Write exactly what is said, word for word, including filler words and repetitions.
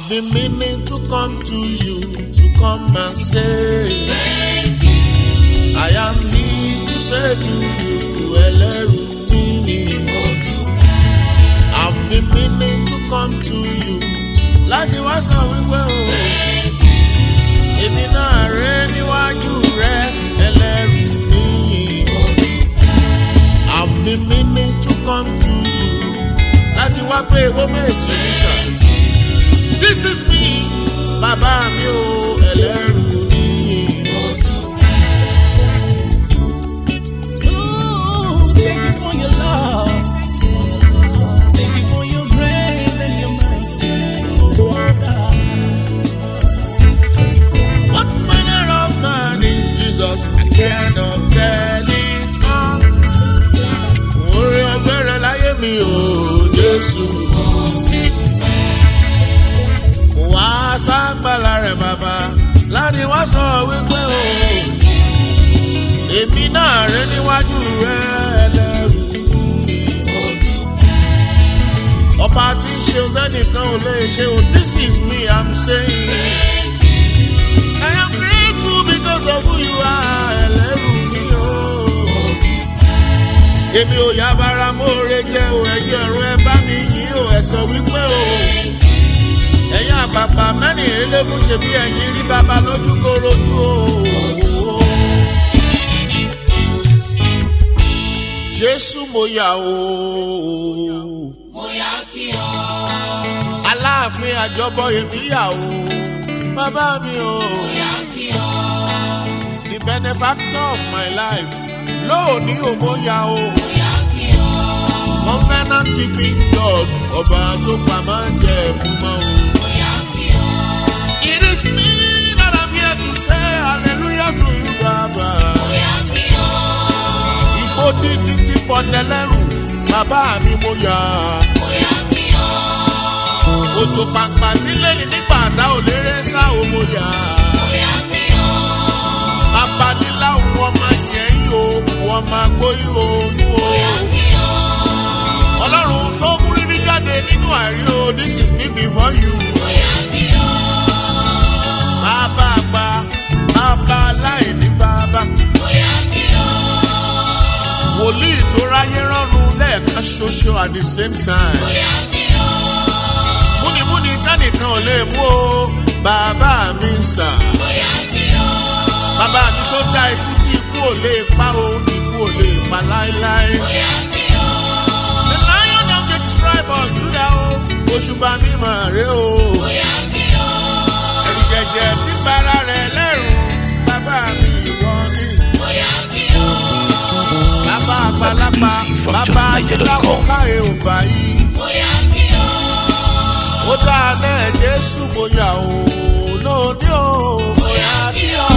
I've been meaning to come to you to come and say thank you. I am here to say to you, Ẹlẹ́rù mi. I've been meaning to come to you láti wá sọ wípé o. Thank you. Èmi náà rè níwájú rẹ, Ẹlẹ́rù mi. I've been meaning to come to you láti wá pé ewé méjì nísà. This is me, bàbá mi o, Ẹlẹ́rù mi. Ooh, thank you for your love. Thank you for your grace and your mercy. Oh, God. What manner of man is Jesus? I cannot tell it all. Orí ọ̀fẹ́rẹ́ láyé mi o, Jésù. Wá ságbàlá rẹ̀ bàbá, láti wá sọ wípé o. Èmi náà rè níwájú rẹ̀, Ẹlẹ́rù mi. Ọba tí ń ṣe ọ̀dẹ́nìkan ò lè ṣe o. This is me, I'm saying. I am grateful because of who you are, Ẹlẹ́rù mi o. Èmi ò yá bára mọ́re jẹ́ o, ẹ̀yin ọ̀run ẹ bá mi yìn o, ẹ sọ wípé o. Ẹ̀yin àpàpà mẹ́rìnlélógún ṣe bí ẹ̀yin rí bàbá lójú korojú o. Jésù mo yà o. Mo yà kí ọ. Aláàfin àjọbọ èmi yà o. Bàbá mi o. Mo yà kí ọ. The benefactor of my life. Lóòní o mo yà o. Mo yà kí ọ. Covenant keeping God. Ọba tó pa máa ń jẹ ẹ̀mú mọ́ o. Mo yà kí ọ. It is me that I'm here to say hallelujah to you, Baba. Mo yà kí ọ. Ìbò dídí ti pọ̀ tẹ́lẹ̀rù. Bàbá mi mo yà. Mo yà kí ọ. Òjò pàǹpà tí lẹ́yìn nígbà tá ò lérè sá o mo yà. Mo yà kí ọ. Bàbá nílá wọn máa yẹ yìí o, wọn máa gbóyè o nú o. Mo yà kí ọ. Ọlọ́run tó mú rírí jáde nínú àìrí o, this is me before you. Mo yà kí ọ. Bàbá àgbà, bàbá aláìní bàbá. Mo yà kí ọ. Wòlíì tó ráyé rọ́rùn lẹ́ẹ̀kan ṣoṣo at the same time. Mo yà kí ọ. Múnimúni sẹ́nìkan ò lè mú o, bàbá mi sà. Mo yà kí ọ. Bàbá mi tó dá ikú tí ikú ò lè pa o, ikú ò lè pa láéláé. Mo yà kí ọ. The Lion of the tribe of Judah o, Òṣùbà mi mà rè o. Mo yà kí ọ. Ẹ̀rù jẹ̀jẹ̀ tí bára rẹ̀ lẹ́rù, bàbá mi ìwọ ni. Mo yà kí ọ. Bàbá àgbàlagbà, bàbá àtìláwọ̀ káyé ò báyìí. Mo yà kí ọ. Ó dáa náà Jésù mo yà o, lóní o. Mo yà kí ọ.